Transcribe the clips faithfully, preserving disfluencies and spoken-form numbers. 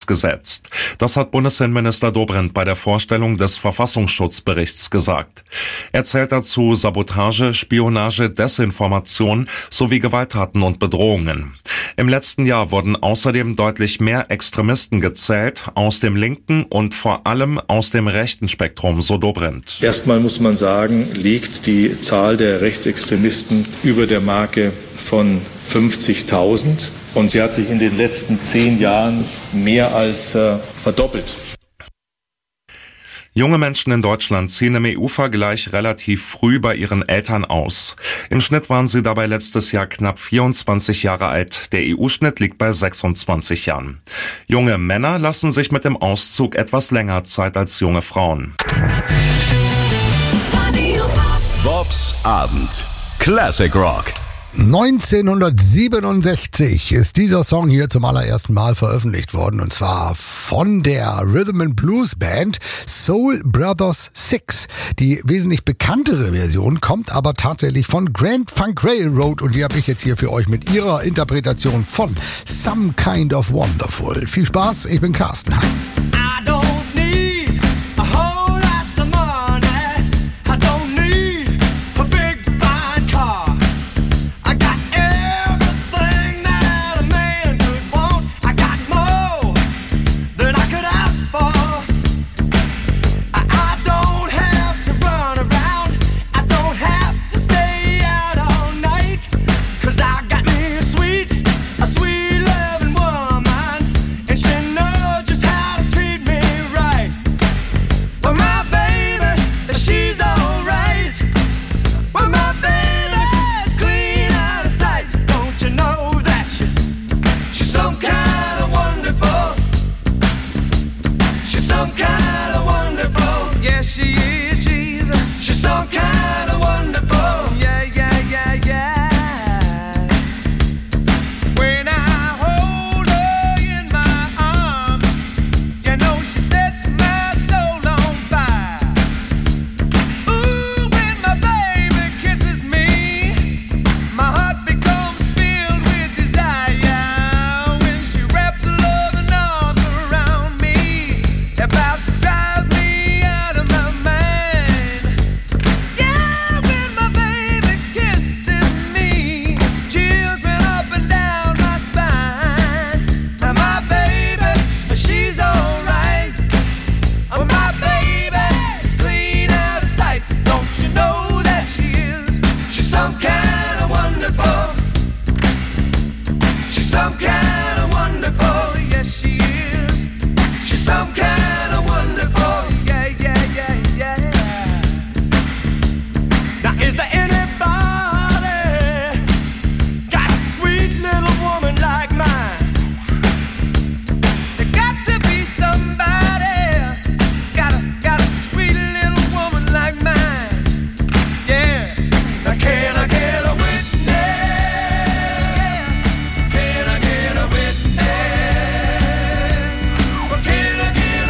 gesetzt. Das hat Bundesinnenminister Dobrindt bei der Vorstellung des Verfassungsschutzberichts gesagt. Er zählt dazu Sabotage, Spionage, Desinformation sowie Gewalttaten und Bedrohungen. Im letzten Jahr wurden außerdem deutlich mehr Extremisten gezählt, aus dem linken und vor allem aus dem rechten Spektrum, so Dobrindt. Erstmal muss man sagen, liegt die Zahl der Rechtsextremisten über der Marke von fünfzigtausend und sie hat sich in den letzten zehn Jahren mehr als äh, verdoppelt. Junge Menschen in Deutschland ziehen im E U-Vergleich relativ früh bei ihren Eltern aus. Im Schnitt waren sie dabei letztes Jahr knapp vierundzwanzig Jahre alt. Der E U-Schnitt liegt bei sechsundzwanzig Jahren. Junge Männer lassen sich mit dem Auszug etwas länger Zeit als junge Frauen. Bobs Abend. Classic Rock. neunzehnhundertsiebenundsechzig ist dieser Song hier zum allerersten Mal veröffentlicht worden, und zwar von der Rhythm and Blues Band Soul Brothers Six. Die wesentlich bekanntere Version kommt aber tatsächlich von Grand Funk Railroad, und die habe ich jetzt hier für euch mit ihrer Interpretation von Some Kind of Wonderful. Viel Spaß, ich bin Carsten Hein. Can I get a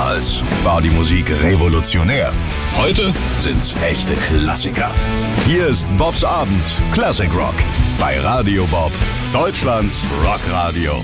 Damals war die Musik revolutionär. Heute sind's echte Klassiker. Hier ist Bobs Abend Classic Rock bei Radio Bob, Deutschlands Rockradio.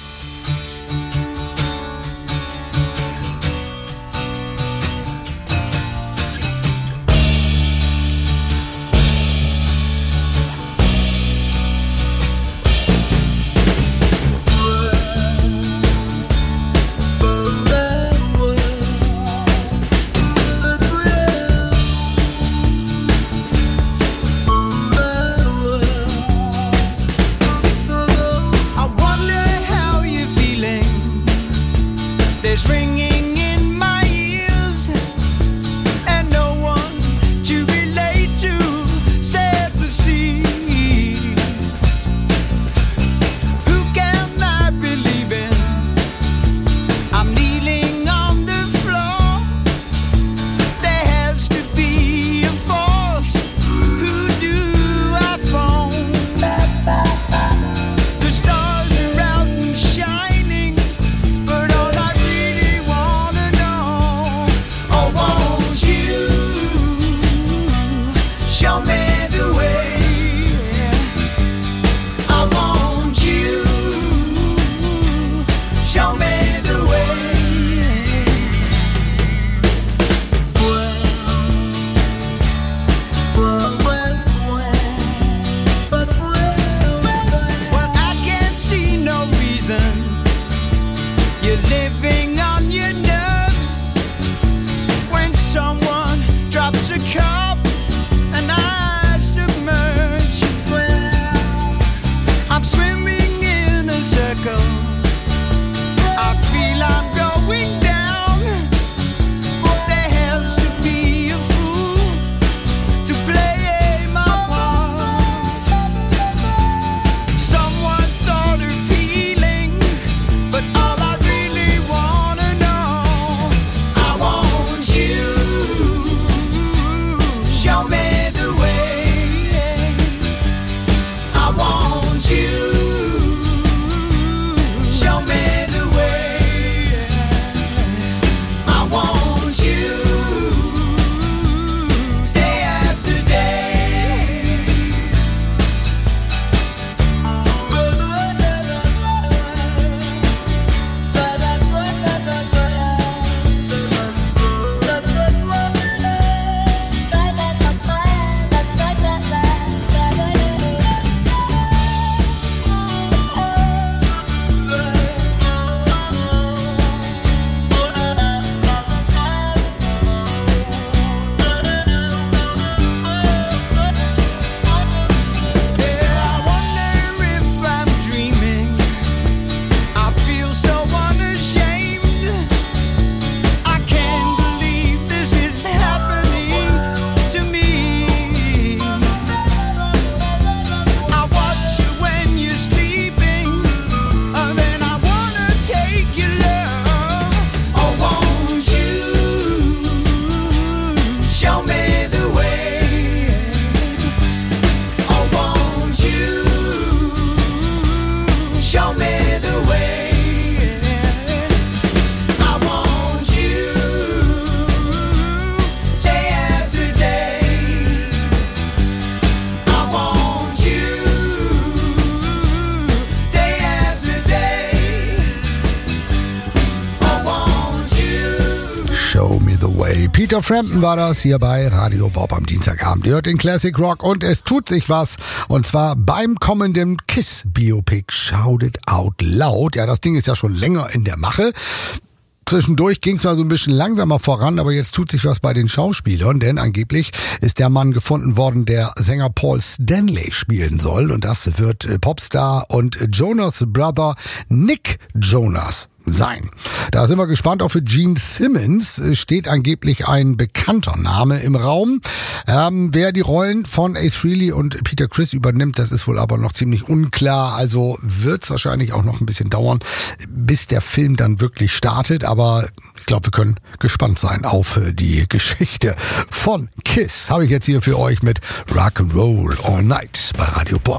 Peter Frampton war das hier bei Radio Bob am Dienstagabend. Ihr hört den Classic Rock und es tut sich was. Und zwar beim kommenden Kiss-Biopic Shout It Out Loud. Ja, das Ding ist ja schon länger in der Mache. Zwischendurch ging es mal so ein bisschen langsamer voran, aber jetzt tut sich was bei den Schauspielern, denn angeblich ist der Mann gefunden worden, der Sänger Paul Stanley spielen soll. Und das wird Popstar und Jonas Brother Nick Jonas sein. Da sind wir gespannt. Auch für Gene Simmons steht angeblich ein bekannter Name im Raum. Ähm, wer die Rollen von Ace Frehley und Peter Criss übernimmt, das ist wohl aber noch ziemlich unklar. Also wird es wahrscheinlich auch noch ein bisschen dauern, bis der Film dann wirklich startet. Aber ich glaube, wir können gespannt sein auf die Geschichte von Kiss. Habe ich jetzt hier für euch mit Rock'n'Roll All Night bei Radio Bob.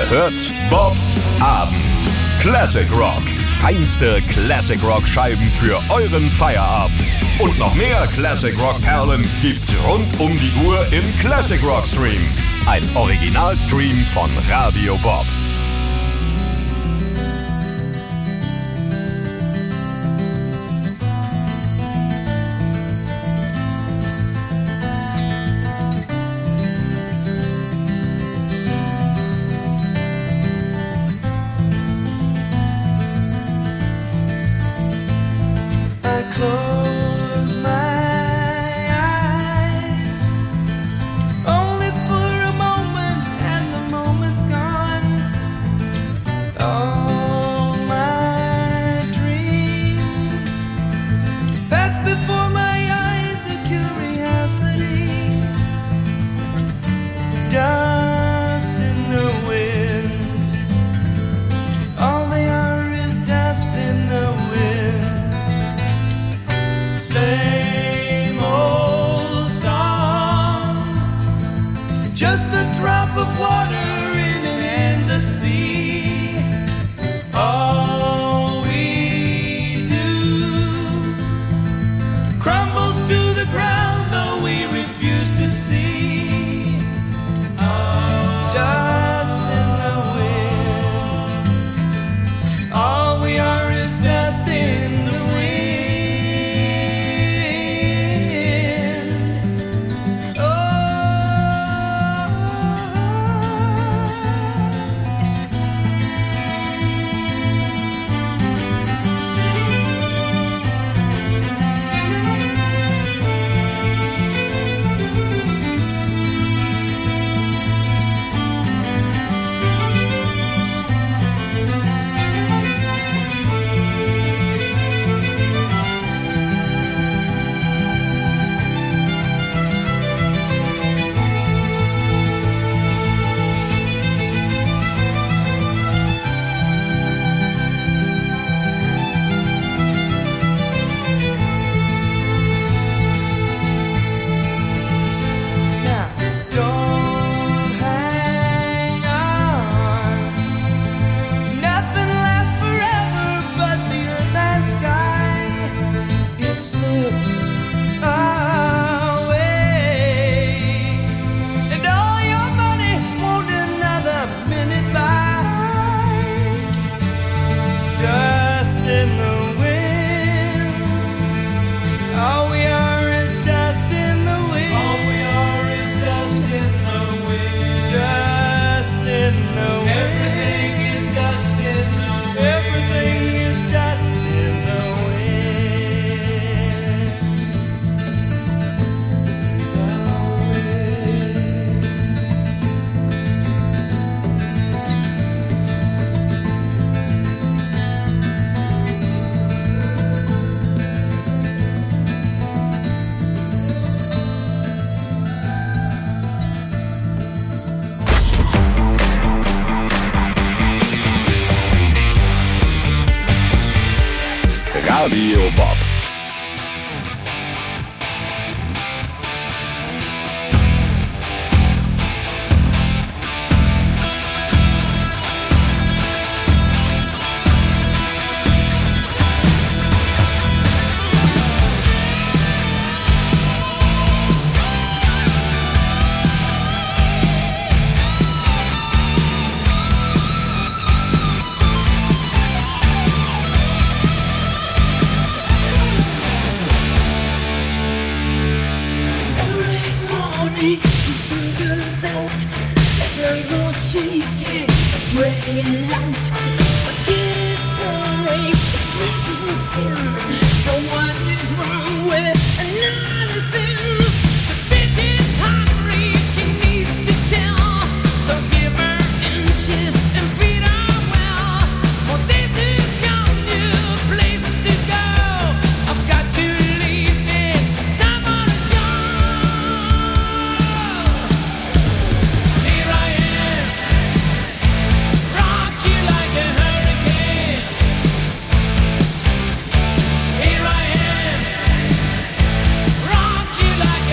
Ihr hört Bobs Abend. Classic Rock. Feinste Classic Rock Scheiben für euren Feierabend. Und noch mehr Classic Rock Perlen gibt's rund um die Uhr im Classic Rock Stream. Ein Originalstream von Radio Bob. Radio Bob. Rock you like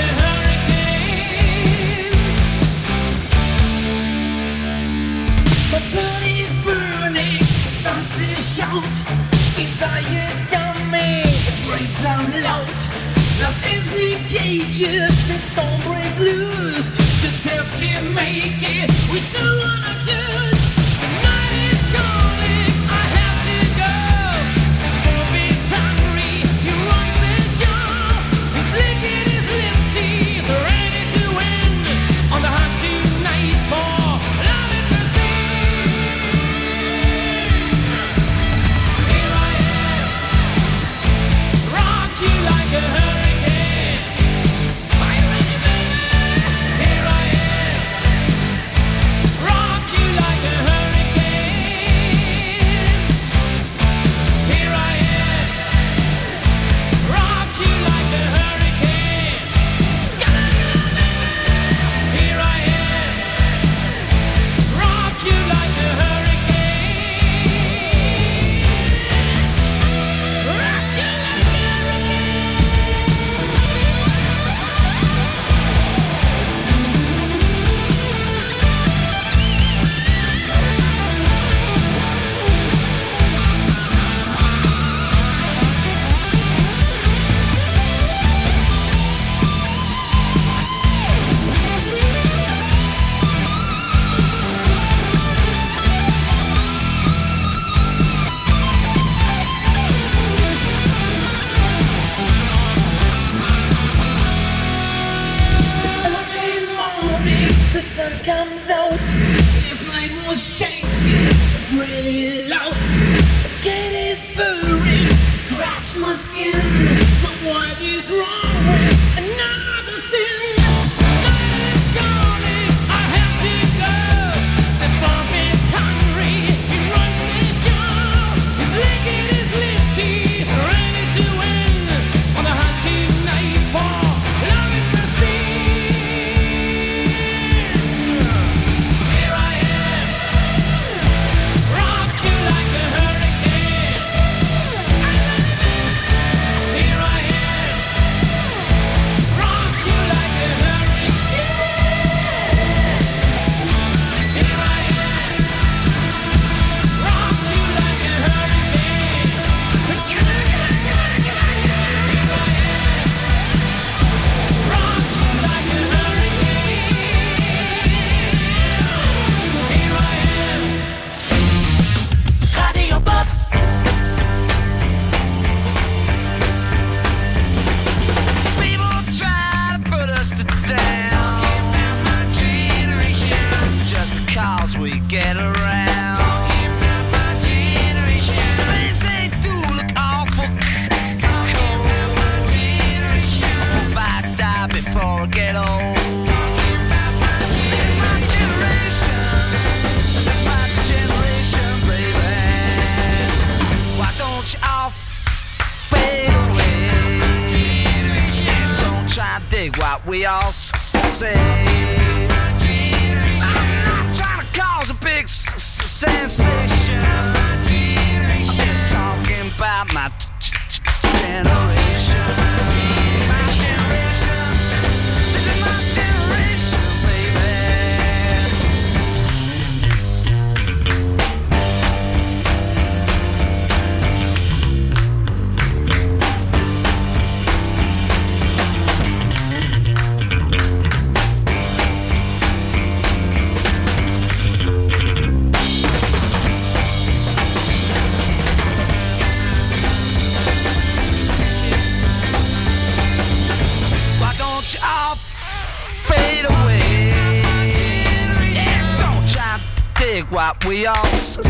What we all say.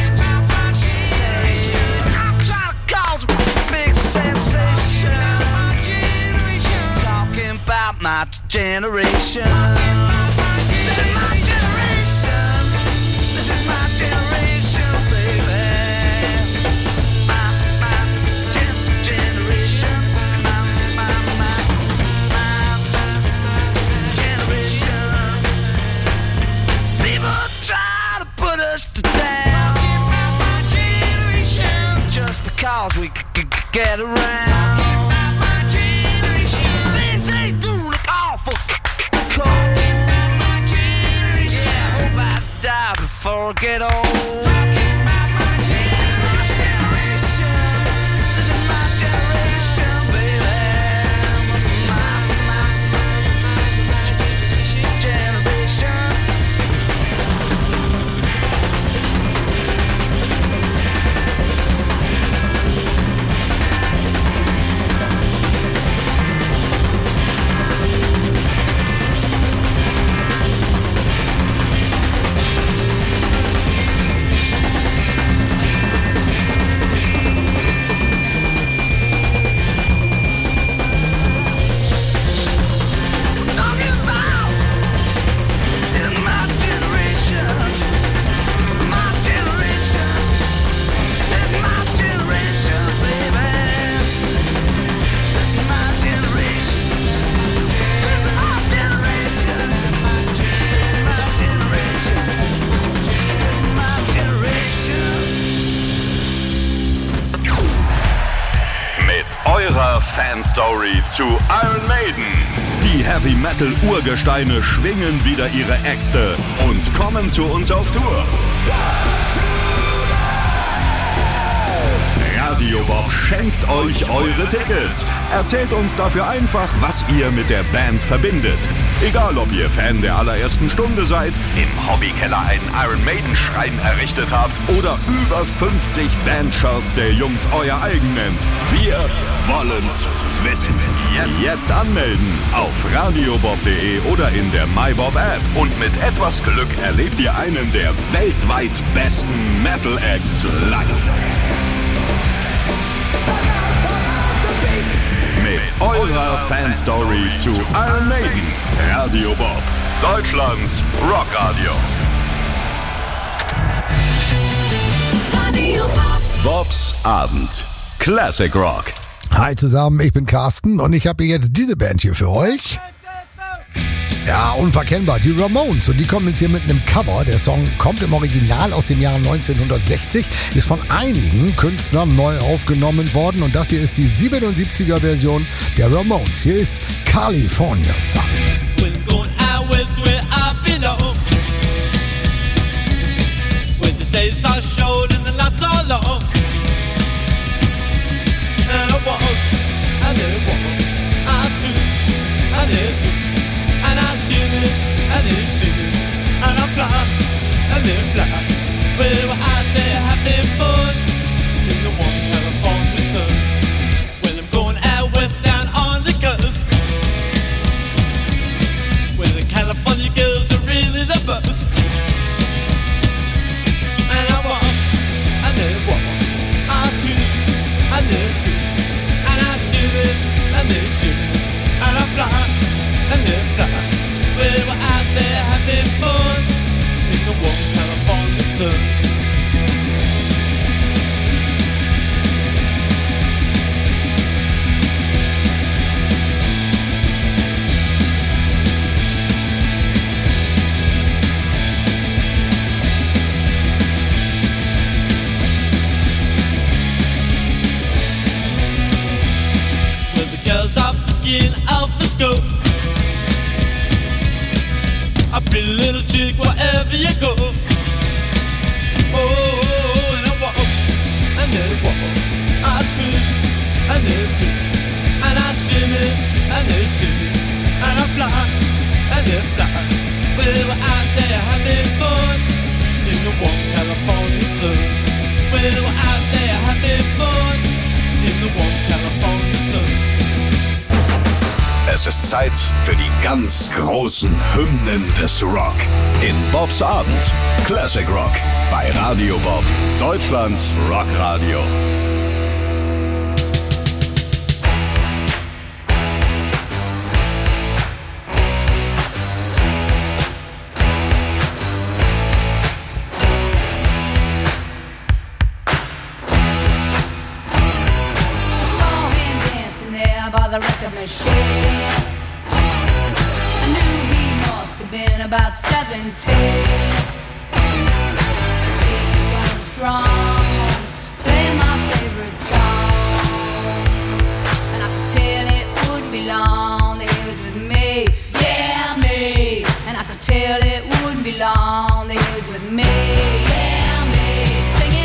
I'm trying to cause a big sensation. Just talking about my generation. This is my generation. This is my generation, baby. My, my gen- generation. My, my, my, my, my generation. People try to put us to down. My generation. Just because we c- c- get around. My generation. Things they do look awful c- c- cold. Fanstory zu Iron Maiden. Die Heavy Metal Urgesteine schwingen wieder ihre Äxte und kommen zu uns auf Tour. Radio Bob schenkt euch eure Tickets. Erzählt uns dafür einfach, was ihr mit der Band verbindet. Egal, ob ihr Fan der allerersten Stunde seid, im Hobbykeller einen Iron Maiden Schrein errichtet habt oder über fünfzig Bandshirts der Jungs euer eigen nennt. Wir wollen's wissen. Jetzt, jetzt anmelden auf radiobob punkt de oder in der MyBob App. Und mit etwas Glück erlebt ihr einen der weltweit besten Metal Acts live. Mit eurer Fanstory zu Iron Maiden. Radio Bob, Deutschlands Rockradio. Radio Bob. Bobs Abend. Classic Rock. Hi zusammen, ich bin Carsten und ich habe jetzt diese Band hier für euch. Ja, unverkennbar, die Ramones. Und die kommen jetzt hier mit einem Cover. Der Song kommt im Original aus dem Jahr neunzehnhundertsechzig, ist von einigen Künstlern neu aufgenommen worden. Und das hier ist die siebenundsiebziger Version der Ramones. Hier ist California Sun. And I shimmy, and it shimmy, and I fly, and then fly. Well, we're out there having fun in the warm California sun. Well, I'm going out west down on the coast, where the California girls are really the best. And I walk, and then walk, I twist, and then twist, and I shimmy, and then shimmy, and I fly. And then fly. Well, we're out there having fun in the warm California sun. Well, the girls are frisky and out for scope. A pretty little chick wherever you go. Oh, and I walk, and then walk, I twist, and then twist, and I shimmy, and then shimmy, and I fly, and then fly. Well, we're out there having fun in the warm California sun. Well, we're out there having fun in the warm California sun. Es ist Zeit für die ganz großen Hymnen des Rock. In Bobs Abend. Classic Rock. Bei Radio Bob. Deutschlands Rockradio. I knew he must have been about seventeen. He was running strong, playing my favorite song, and I could tell it wouldn't be long that he was with me, yeah me. And I could tell it wouldn't be long that he was with me, yeah me. Singing.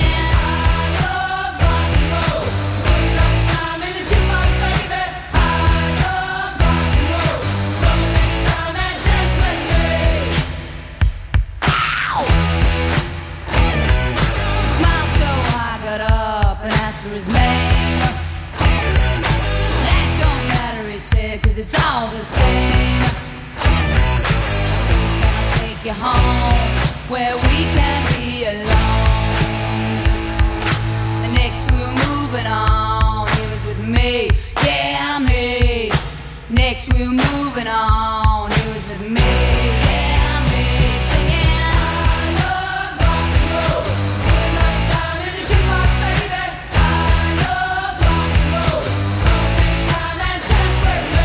It's all the same. So can I take you home where we can be alone? And next we were moving on. He was with me, yeah me. Next we were moving on. He was with me, yeah me. Singing. I love rock and roll. Spend another time in the jukebox, baby. I love rock and roll. So take time and dance with me.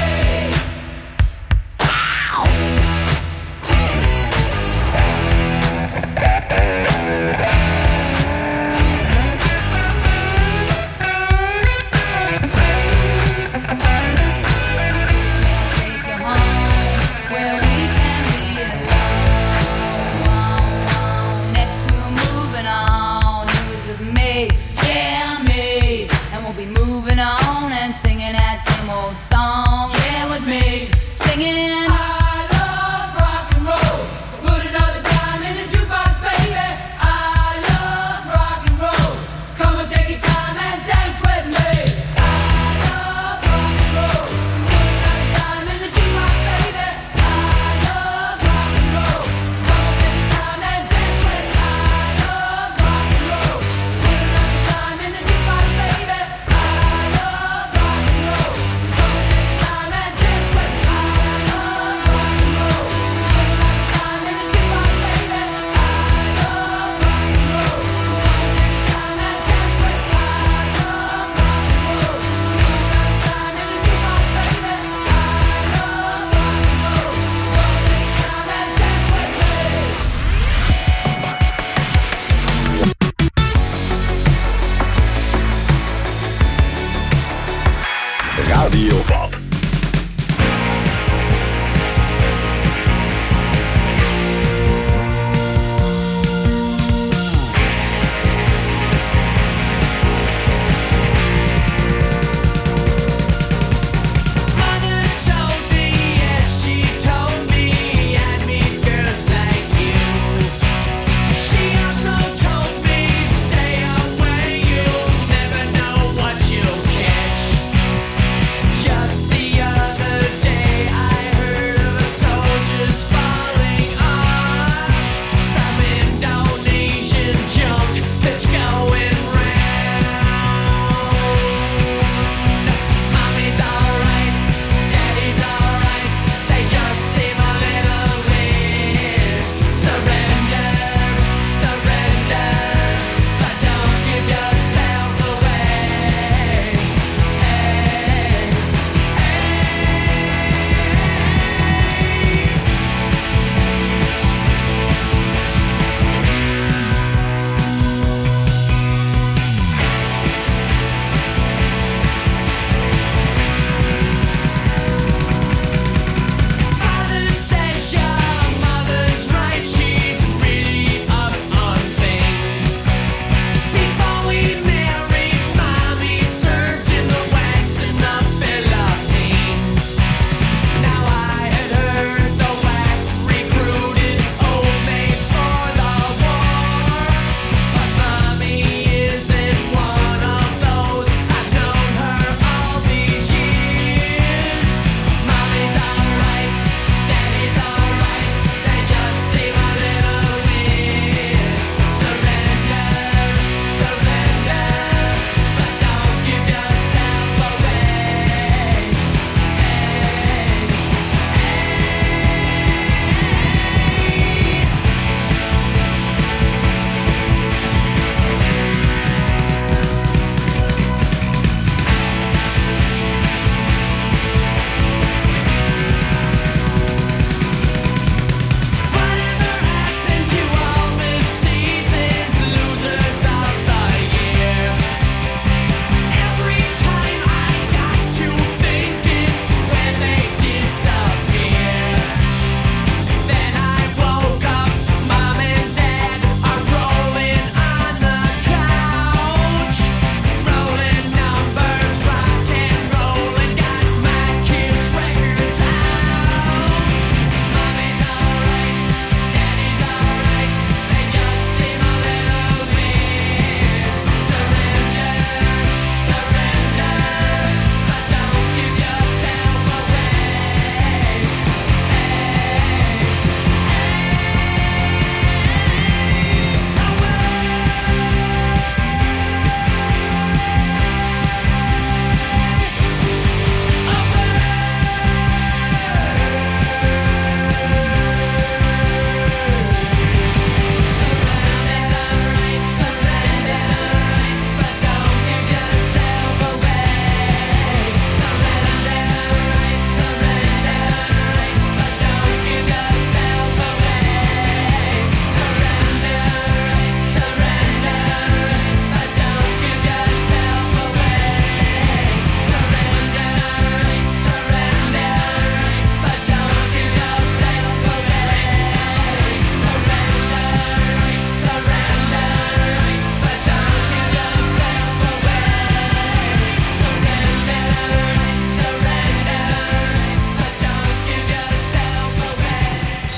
Bye. old song. Yeah, with me singing. I love rock and roll. So put another dime in the jukebox, baby. I love rock and roll. So come and take your time and dance with me. I love rock and roll. So put another dime in the jukebox, baby. I love rock and roll. So come and take your time and dance with me. I love rock and roll. So put another dime in the jukebox, baby. I love rock and roll. So come and take your time and dance with me. I love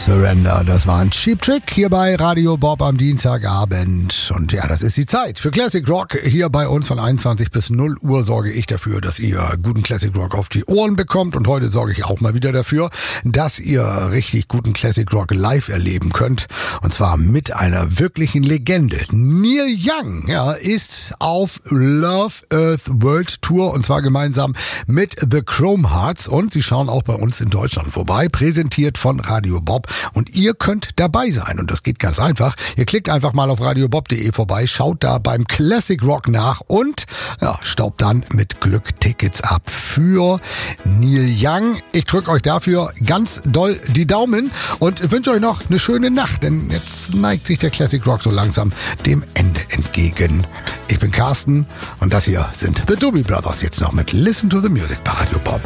Surrender. Das war ein Cheap Trick hier bei Radio Bob am Dienstagabend. Und ja, das ist die Zeit für Classic Rock. Hier bei uns von einundzwanzig bis null Uhr sorge ich dafür, dass ihr guten Classic Rock auf die Ohren bekommt. Und heute sorge ich auch mal wieder dafür, dass ihr richtig guten Classic Rock live erleben könnt. Und zwar mit einer wirklichen Legende. Neil Young, ja, ist auf Love Earth World Tour und zwar gemeinsam mit The Chrome Hearts. Und sie schauen auch bei uns in Deutschland vorbei. Präsentiert von Radio Bob. Und ihr könnt dabei sein. Und das geht ganz einfach. Ihr klickt einfach mal auf radiobob punkt de vorbei, schaut da beim Classic Rock nach und ja, staubt dann mit Glück Tickets ab für Neil Young. Ich drücke euch dafür ganz doll die Daumen und wünsche euch noch eine schöne Nacht, denn jetzt neigt sich der Classic Rock so langsam dem Ende entgegen. Ich bin Carsten und das hier sind The Doobie Brothers jetzt noch mit Listen to the Music bei Radio Bob.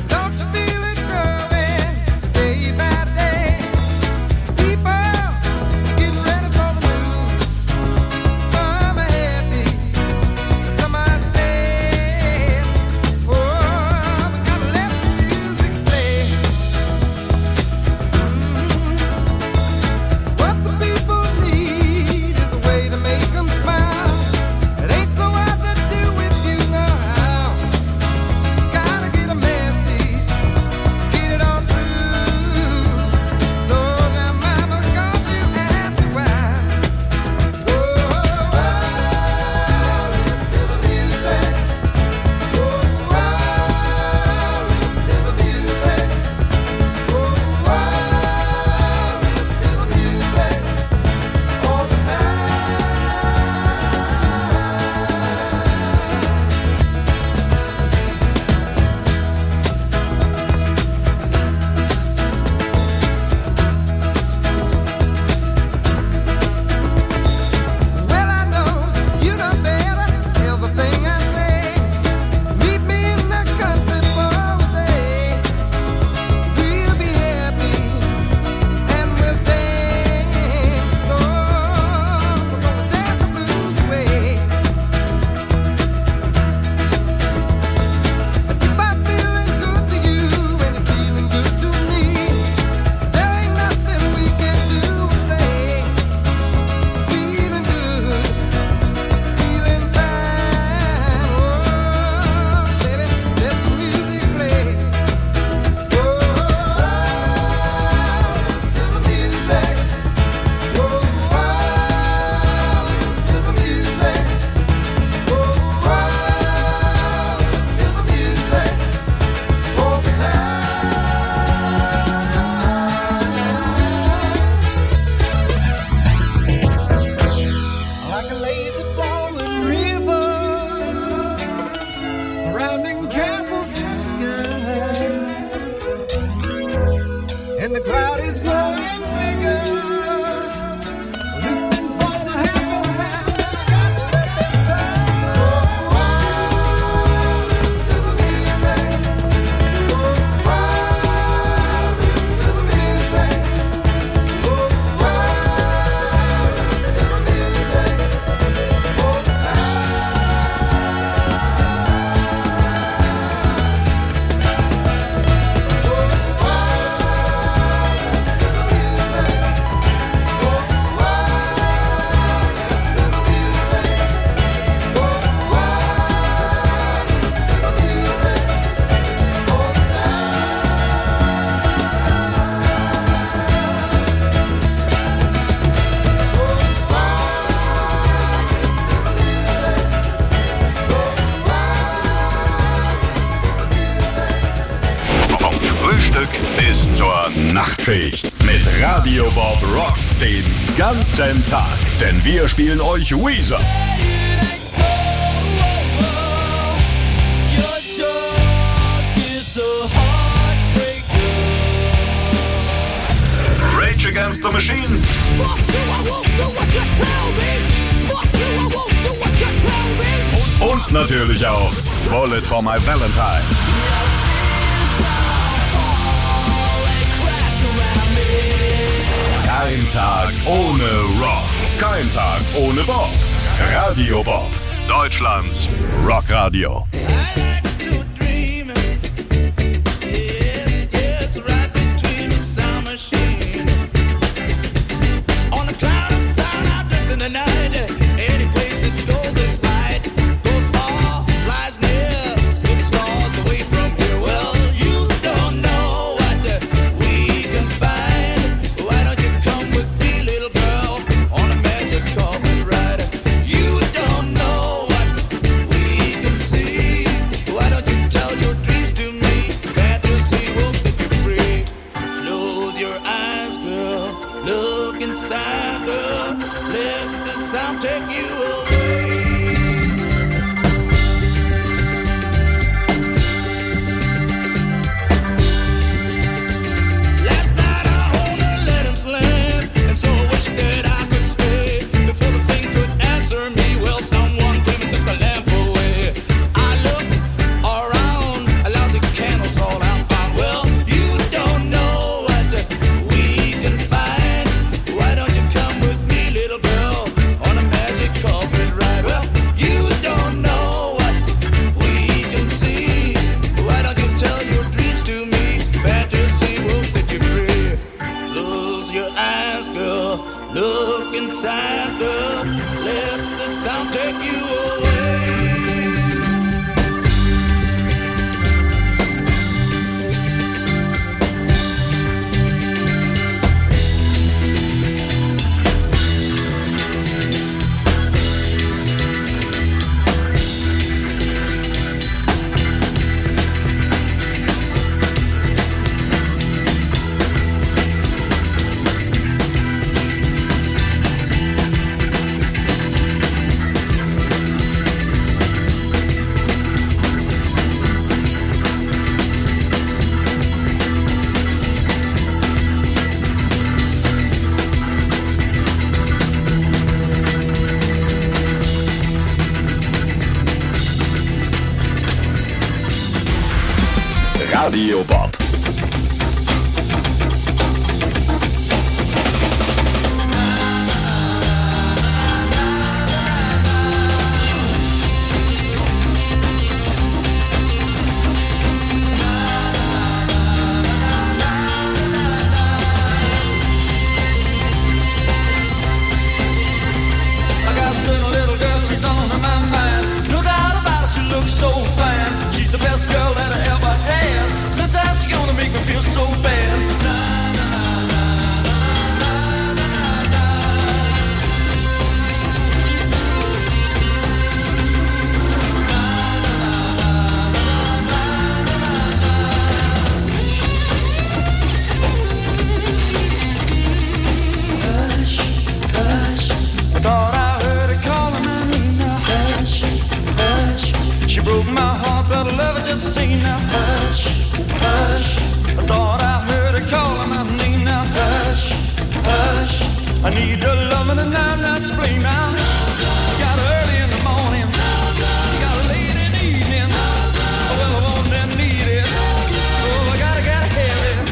Nachtschicht mit Radio Bob rockt's den ganzen Tag. Denn wir spielen euch Weezer, Rage Against the Machine und natürlich auch Bullet for My Valentine. Kein Tag ohne Rock. Kein Tag ohne Bob. Radio Bob. Deutschlands Rockradio. sound take you away. Last night I owned a Letton's land, and so I wish that I could stay. Before the thing could answer me, well, someone came and took the lamp away. I looked around, a lousy candles all I found. Well, you don't know what we can find. Why don't you come with me, little girl, on a magic carpet ride? Well, you don't know what we can see. Why don't you tell your dreams to me? Fantasy will set you free. Close your eyes, girl. Look inside, girl. Let the sound take you away. Radio Bob. I got a certain little girl, she's on my mind. No doubt about it, she looks so fine. She's the best girl that I ever had. Sometimes you're gonna make me feel so bad. Hush, hush. I thought I heard her calling my name now. Hush, hush. She broke my heart, but I love her just the same now. Hush, hush. I thought I heard her calling my name now. Hush, hush. I need her loving and I'm not to blame now. You got her early in the morning, you got her late in the evening. Well, I want and need it. Oh, I gotta, gotta have it.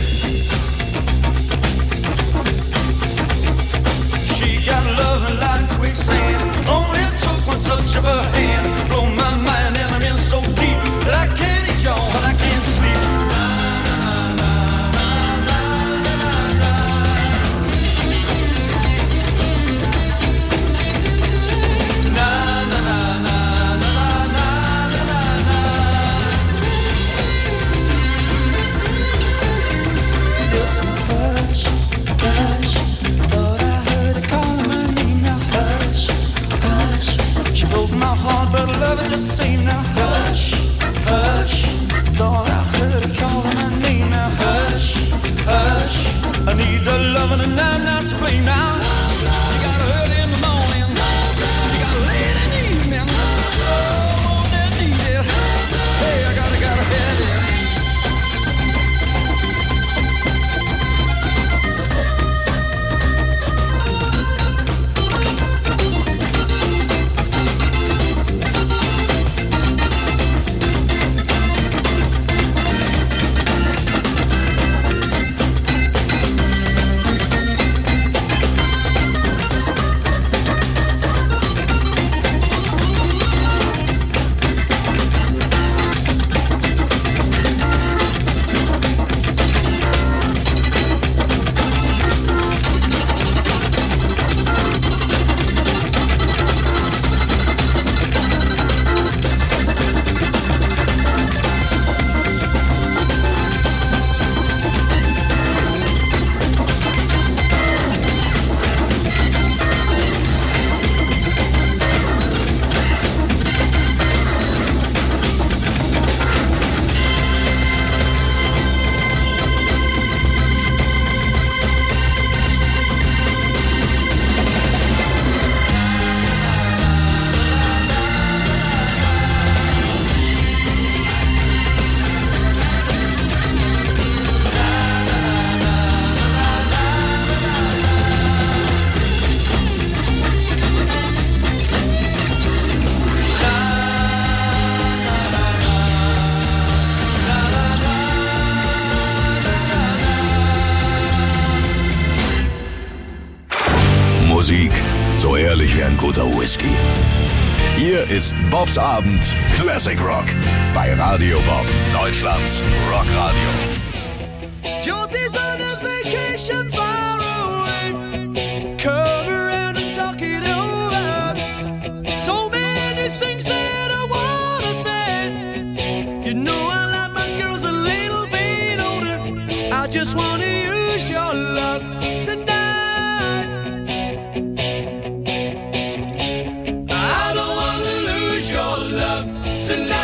She got loving like quicksand. Only it took one touch of her hand. Blow my mind and I'm in so deep that I can't eat y'all, but I can't sleep. wie ein guter Whisky. Hier ist Bobs Abend Classic Rock bei Radio Bob, Deutschlands Rockradio. Josie's on a vacation far away. Come around and talk it over. So many things that I wanna say. You know I like my girls a little bit older. I just wanna use your love tonight. I don't wanna lose your love tonight.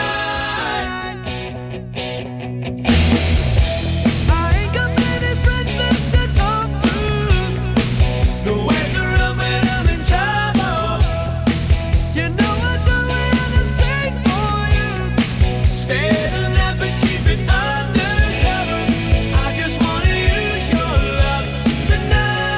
Tonight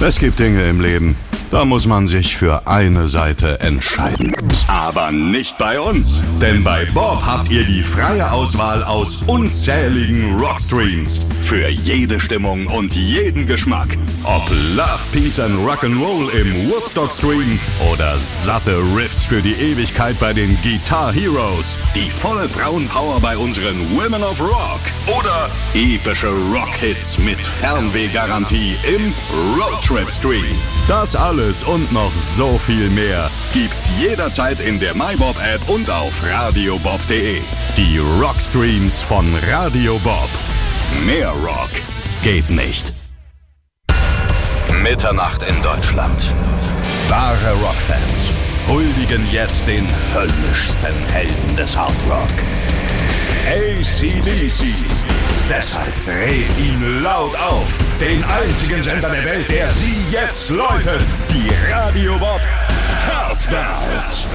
Es gibt Dinge im Leben, da muss man sich für eine Seite entscheiden. Aber nicht bei uns, denn bei Bob habt ihr die freie Auswahl aus unzähligen Rockstreams. Für jede Stimmung und jeden Geschmack. Ob Love, Peace and Rock'n'Roll im Woodstock-Stream oder satte Riffs für die Ewigkeit bei den Guitar Heroes. Die volle Frauenpower bei unseren Women of Rock. Oder epische Rockhits mit Fernwehgarantie im Roadtrip-Stream. Das alles und noch so viel mehr gibt's jederzeit in der MyBob-App und auf radiobob punkt de. Die Rockstreams von Radio Bob. Mehr Rock geht nicht. Mitternacht in Deutschland. Wahre Rockfans huldigen jetzt den höllischsten Helden des Hardrock. A C D C. Deshalb dreht ihn laut auf. Den einzigen Sender der Welt, der Sie jetzt läutet. Die Radio Bob Herzbands.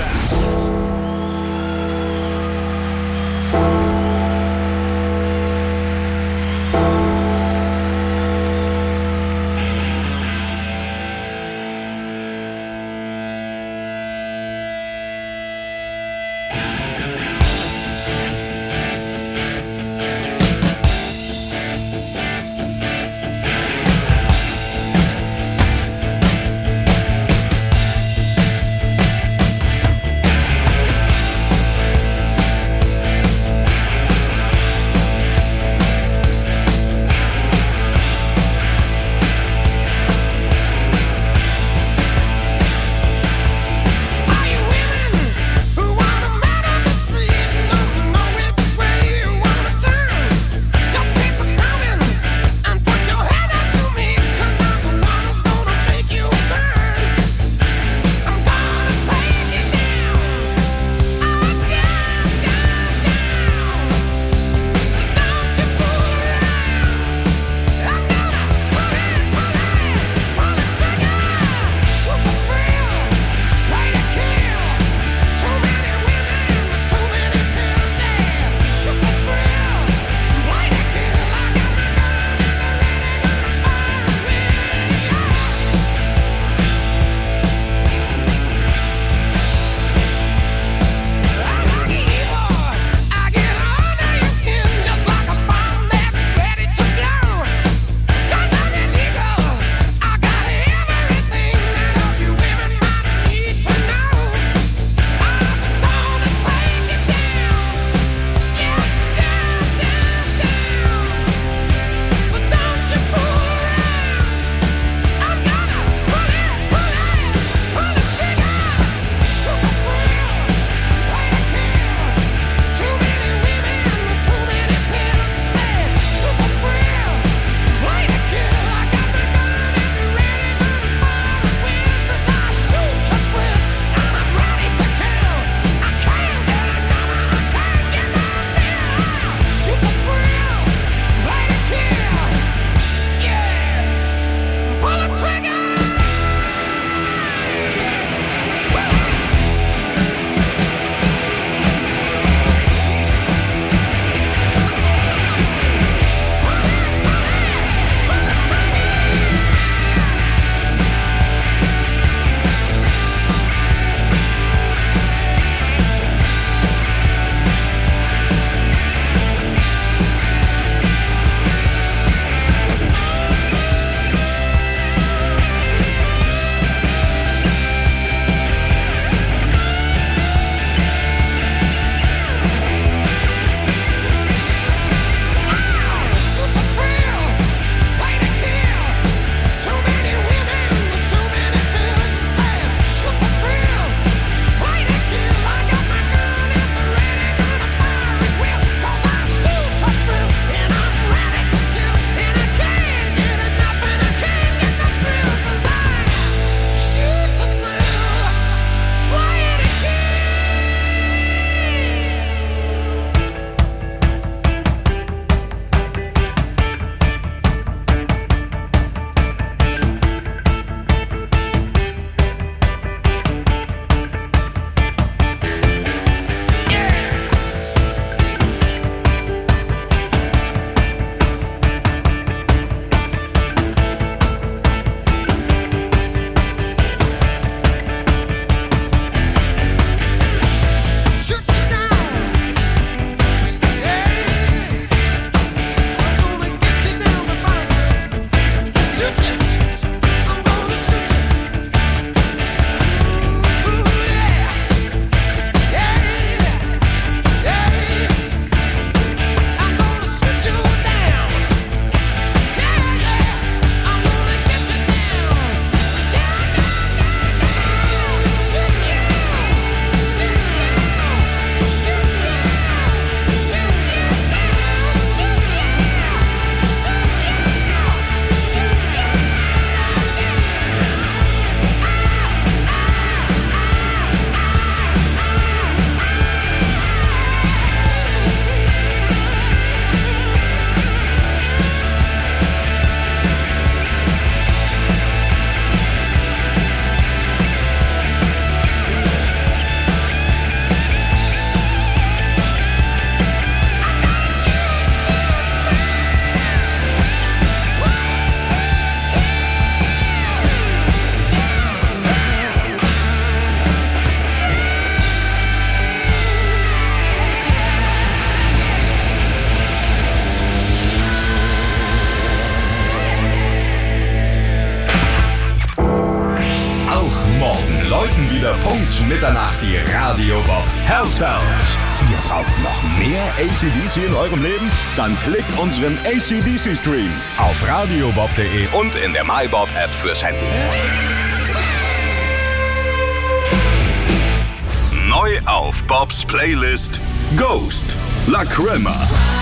Morgen läuten wieder Punkt Mitternacht die Radio Bob Health Bells. Ihr braucht noch mehr A C D C in eurem Leben? Dann klickt unseren A C D C Stream auf radiobob punkt de und in der MyBob App fürs Handy. Neu auf Bobs Playlist Ghost, La Crema.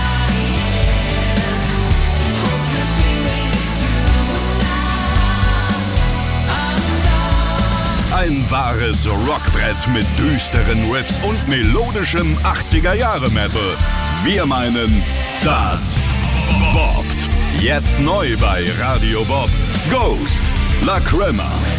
Ein wahres Rockbrett mit düsteren Riffs und melodischem achtziger-Jahre-Metal. Wir meinen, das bobbt. Jetzt neu bei Radio Bob. Ghost, La Crema.